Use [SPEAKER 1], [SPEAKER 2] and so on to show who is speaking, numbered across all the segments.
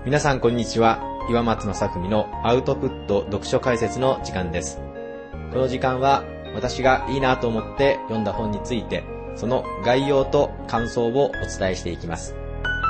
[SPEAKER 1] 皆さんこんにちは。岩松正文のアウトプット読書解説の時間です。この時間は私がいいなと思って読んだ本について、その概要と感想をお伝えしていきます。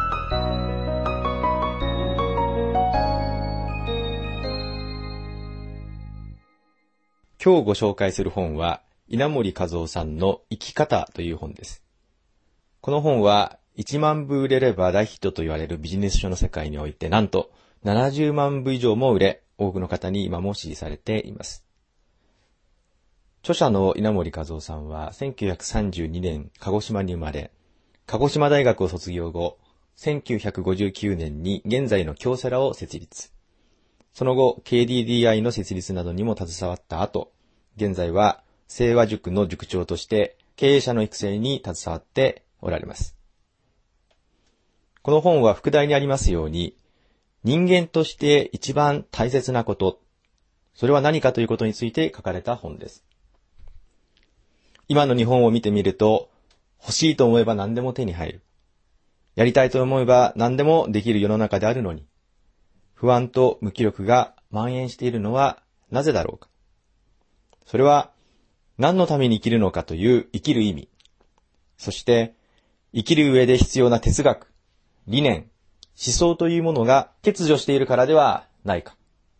[SPEAKER 1] 今日ご紹介する本は稲盛和夫さんの生き方という本です。この本は1万部売れれば大ヒットと言われるビジネス書の世界においてなんと70万部以上も売れ、多くの方に今も支持されています。著者の稲盛和夫さんは1932年鹿児島に生まれ、鹿児島大学を卒業後、1959年に現在の京セラを設立。その後、KDDI の設立などにも携わった後、現在は清和塾の塾長として経営者の育成に携わっておられます。この本は副題にありますように、人間として一番大切なこと、それは何かということについて書かれた本です。今の日本を見てみると、欲しいと思えば何でも手に入る。やりたいと思えば何でもできる世の中であるのに、不安と無気力が蔓延しているのはなぜだろうか。それは何のために生きるのかという生きる意味、そして生きる上で必要な哲学、理念、思想というものが欠如しているからではないか。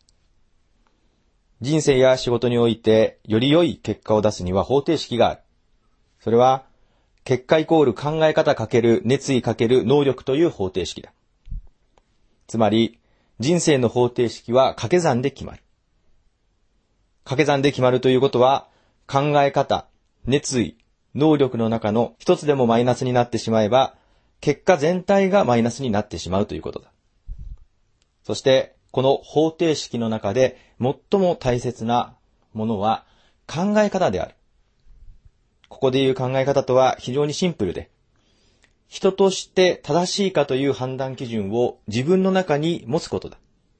[SPEAKER 1] 人生や仕事においてより良い結果を出すには方程式がある。それは結果イコール考え方×熱意×能力という方程式だ。つまり人生の方程式は掛け算で決まる。掛け算で決まるということは考え方、熱意、能力の中の一つでもマイナスになってしまえば結果全体がマイナスになってしまうということだ。そして、この方程式の中で最も大切なものは考え方である。ここでいう考え方とは非常にシンプルで、人として正しいかという判断基準を自分の中に持つことだ。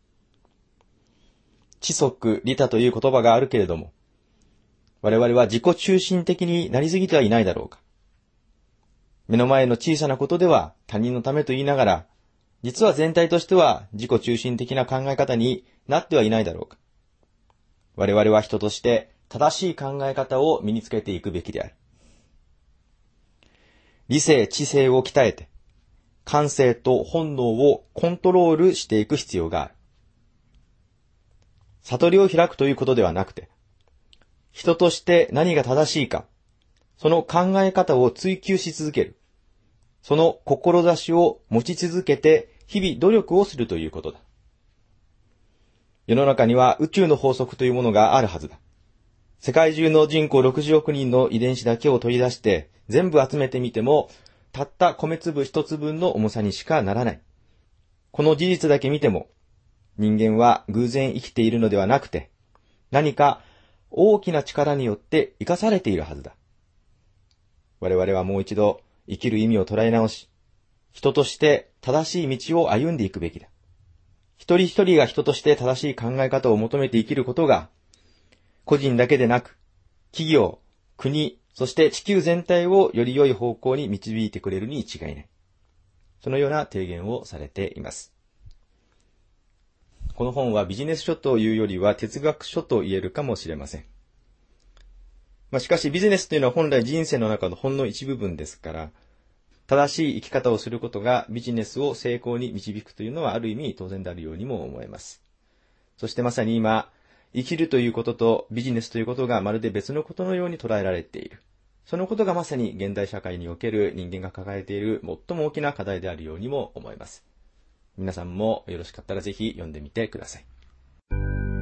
[SPEAKER 1] 知足、利他という言葉があるけれども、我々は自己中心的になりすぎてはいないだろうか。目の前の小さなことでは他人のためと言いながら、実は全体としては自己中心的な考え方になってはいないだろうか。我々は人として正しい考え方を身につけていくべきである。理性、知性を鍛えて、感性と本能をコントロールしていく必要がある。悟りを開くということではなくて、人として何が正しいか、その考え方を追求し続ける。その志を持ち続けて日々努力をするということだ。世の中には宇宙の法則というものがあるはずだ。世界中の人口60億人の遺伝子だけを取り出して全部集めてみても、たった米粒一つ分の重さにしかならない。この事実だけ見ても、人間は偶然生きているのではなくて、何か大きな力によって生かされているはずだ。我々はもう一度生きる意味を捉え直し、人として正しい道を歩んでいくべきだ。一人一人が人として正しい考え方を求めて生きることが、個人だけでなく、企業、国、そして地球全体をより良い方向に導いてくれるに違いない。そのような提言をされています。この本はビジネス書というよりは哲学書と言えるかもしれません。しかしビジネスというのは本来人生の中のほんの一部分ですから、正しい生き方をすることがビジネスを成功に導くというのはある意味当然であるようにも思えます。そしてまさに今、生きるということとビジネスということがまるで別のことのように捉えられている。そのことがまさに現代社会における人間が抱えている最も大きな課題であるようにも思えます。皆さんもよろしかったらぜひ読んでみてください。